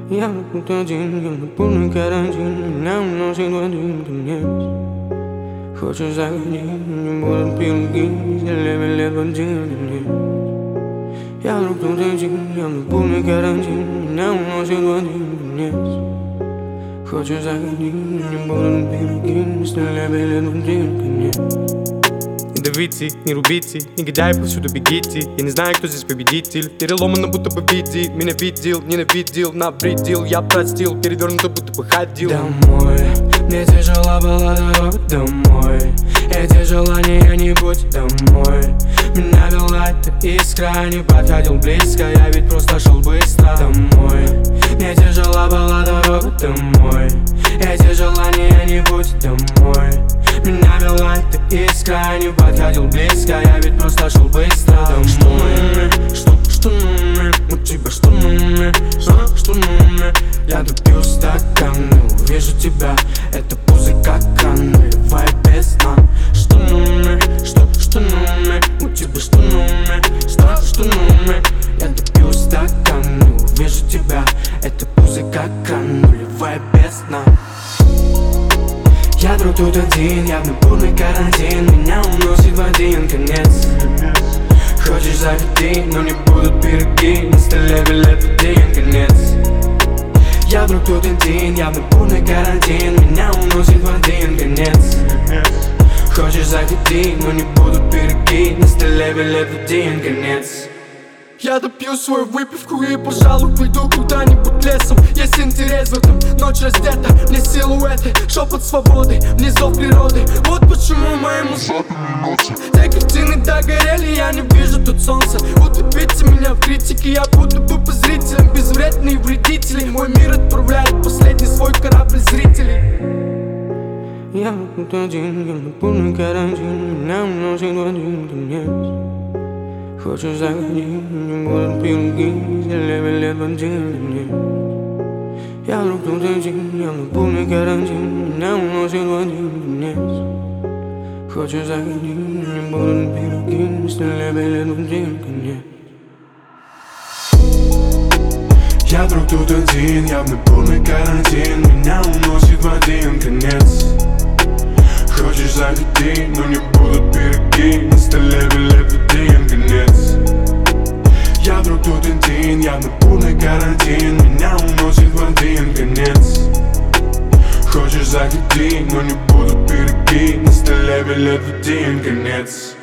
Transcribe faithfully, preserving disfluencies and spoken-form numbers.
Я тут один, я на полный карантин. Меня уносит в один конец. Хочешь заходи, не будут пилки, зелень лет в один конец. Я вдруг тут один, я на полный карантин. Меня уносит в один конец. Хочешь заходи, не будут пилки, зелень лет в один конец. Не давите, не рубите, негодяи повсюду бегите. Я не знаю, кто здесь победитель. Переломано, будто бы видит. Меня видел, ненавидел, навредил. Я простил, перевернуто, будто бы ходил. Домой, мне тяжела была дорога домой. Эти желания не будь домой. Меня вела эта искра, не подходил близко. Я ведь просто шел быстро домой. Мне тяжела была дорога домой. Эти желания не будь домой. Меня вела эта искра, не подходил близко. Я ведь просто шел быстро домой. Что на уме? Что, что на уме? У тебя что на уме? А, что на уме? Я допью стакан и увижу тебя. Это пузырь как нулевая бездна. Что на уме? Что, что на уме? У тебя что на уме? Что, что на уме? Я допью стакан и увижу тебя. Это пузырь как нулевая бездна. Я вдруг тут один, явно полный карантин. Меня уносит в один конец. Хочешь заходи, но не будут пироги. На столе билет в один конец. Я вдруг тут один, явно полный карантин. Меня уносит в один конец. Хочешь заходи, но не будут пироги. На столе билет в один конец. Я допью свою выпивку и, пожалуй, пойду куда-нибудь лесом. Есть интерес в этом, ночь раздета, мне силуэты, шепот свободы, мне зов природы. Вот почему моему те картины догорели, я не вижу тут солнца. Утопите меня в критике, я буду бы зрителем. Безвредные вредители, мой мир отправляет последний свой корабль зрителей. Я тут один, я на полный карантин. Меня уносит в один конец. Хочешь заходи, не будут пилки, зелень лет в один конец. Я вдруг тут один, я на полный карантин. Меня уносит в один конец. Хочешь заходи, не будут пилки, зелень лет в один конец. Я вдруг тут один, явно полный карантин. Меня уносит в один конец. Хочешь заходи, но не будут пироги. На столе билет в один конец. Я вдруг тут один, явно полный карантин. Меня уносит в один конец. Хочешь заходи, но не будут пироги. На столе билет в один конец.